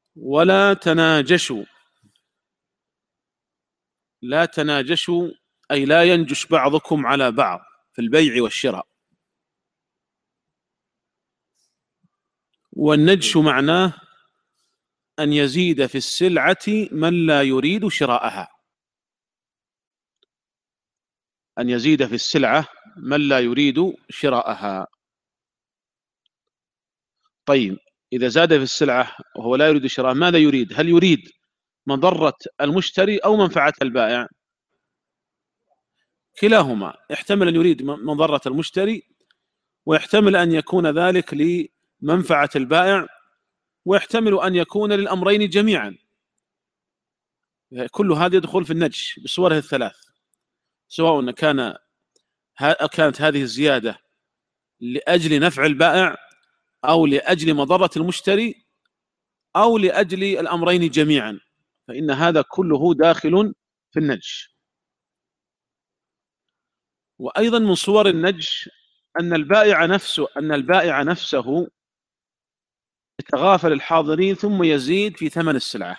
ولا تناجشوا. لا تناجشوا أي لا ينجش بعضكم على بعض في البيع والشراء. والنجش معناه أن يزيد في السلعة من لا يريد شراءها. أن يزيد في السلعة من لا يريد شراءها. طيب، إذا زاد في السلعة وهو لا يريد شراءها، ماذا يريد؟ هل يريد مضرة المشتري أو منفعة البائع؟ كلاهما. يحتمل أن يريد مضرة المشتري، ويحتمل أن يكون ذلك لمنفعة البائع، ويحتمل أن يكون للأمرين جميعا. كل هذا يدخل في النجش بصوره الثلاث، سواء كانت هذه الزيادة لأجل نفع البائع أو لأجل مضرة المشتري أو لأجل الأمرين جميعا، فإن هذا كله داخل في النجش. وأيضا من صور النجش أن البائع نفسه يتغافل الحاضرين ثم يزيد في ثمن السلعة،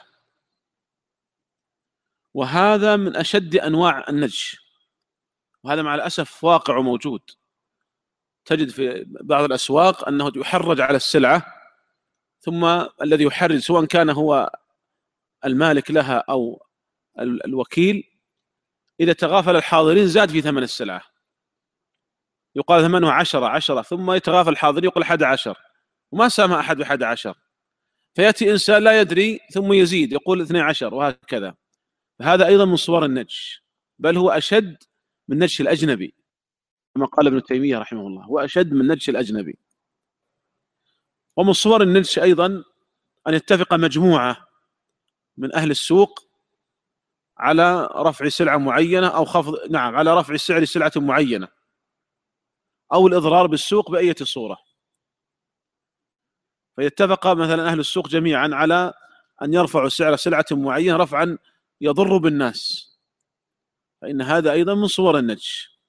وهذا من أشد أنواع النجش، وهذا مع الأسف واقع موجود. تجد في بعض الأسواق أنه يحرج على السلعة، ثم الذي يحرج سواء كان هو المالك لها أو الوكيل، إذا تغافل الحاضرين زاد في ثمن السلعة. يقال ثمنها 10، ثم يتغافل الحاضرين يقول 11، وما سامح أحد ب11، فيأتي إنسان لا يدري ثم يزيد يقول 12، وهكذا. هذا أيضا من صور النجش، بل هو أشد من نجش الأجنبي كما قال ابن تيمية رحمه الله، هو أشد من نجش الأجنبي. ومن صور النجش أيضا أن يتفق مجموعة من أهل السوق على رفع سلعة معينة أو خفض، على رفع سعر سلعة معينة أو الإضرار بالسوق بأية صورة. فيتفق مثلا أهل السوق جميعا على أن يرفعوا سعر سلعة معينة رفعا يضر بالناس، فإن هذا أيضا من صور النجش.